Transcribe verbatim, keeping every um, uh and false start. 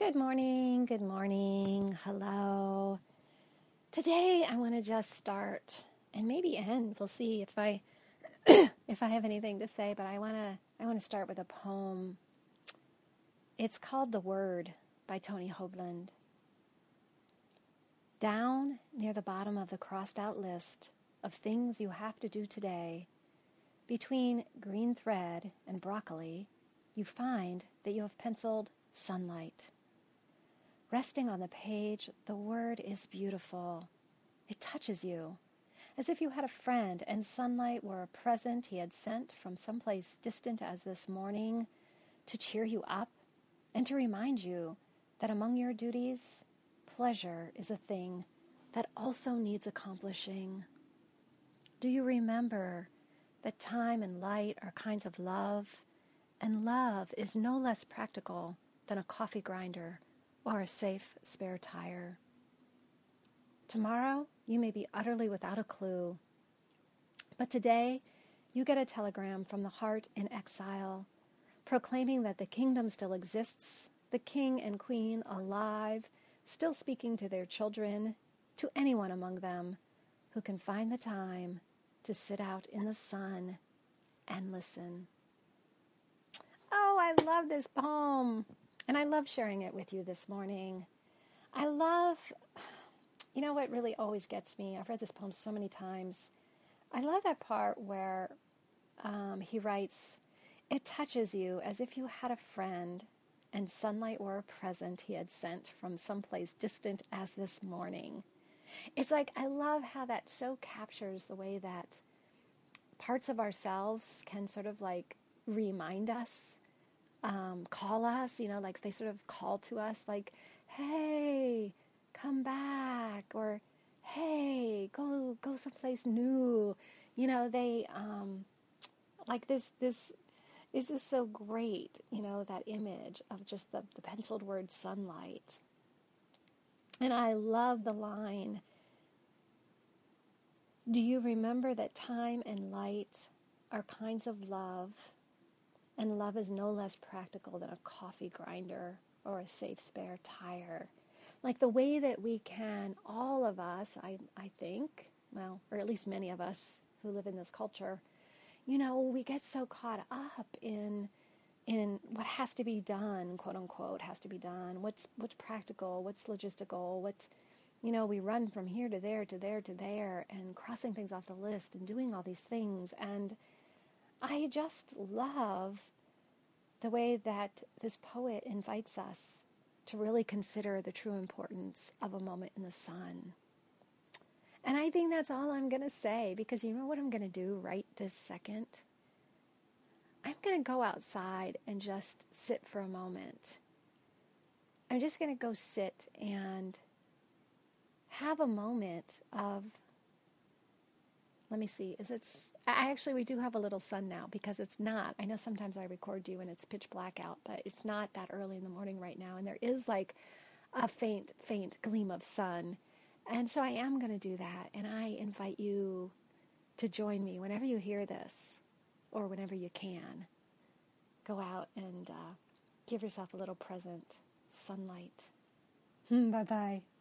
Good morning, good morning, hello. Today I want to just start and maybe end. We'll see if I if I have anything to say, but I want to I want to start with a poem. It's called The Word by Tony Hoagland. Down near the bottom of the crossed out list of things you have to do today, between green thread and broccoli, you find that you have penciled sunlight. Resting on the page, the word is beautiful. It touches you, as if you had a friend and sunlight were a present he had sent from someplace distant as this morning to cheer you up and to remind you that among your duties, pleasure is a thing that also needs accomplishing. Do you remember that time and light are kinds of love, and love is no less practical than a coffee grinder or a safe spare tire? Tomorrow, you may be utterly without a clue. But today, you get a telegram from the heart in exile, proclaiming that the kingdom still exists, the king and queen alive, still speaking to their children, to anyone among them who can find the time to sit out in the sun and listen. Oh, I love this poem. And I love sharing it with you this morning. I love, you know what really always gets me? I've read this poem so many times. I love that part where um, he writes, it touches you as if you had a friend and sunlight were a present he had sent from someplace distant as this morning. It's like, I love how that so captures the way that parts of ourselves can sort of like remind us, Um, call us, you know, like they sort of call to us like, hey, come back, or hey, go go someplace new. You know, they, um, like this, this, this is so great, you know, that image of just the, the penciled word sunlight. And I love the line, do you remember that time and light are kinds of love, and love is no less practical than a coffee grinder or a safe spare tire? Like the way that we can, all of us, I, I think, well, or at least many of us who live in this culture, you know, we get so caught up in in what has to be done, quote unquote, has to be done. What's what's practical, what's logistical, what, you know, we run from here to there to there to there and crossing things off the list and doing all these things. And I just love the way that this poet invites us to really consider the true importance of a moment in the sun. And I think that's all I'm going to say, because you know what I'm going to do right this second? I'm going to go outside and just sit for a moment. I'm just going to go sit and have a moment of, let me see, is it, I actually, we do have a little sun now, because it's not, I know sometimes I record you and it's pitch black out, but it's not that early in the morning right now, and there is like a faint, faint gleam of sun, and so I am going to do that, and I invite you to join me whenever you hear this, or whenever you can. Go out and uh, give yourself a little present, sunlight. Bye-bye.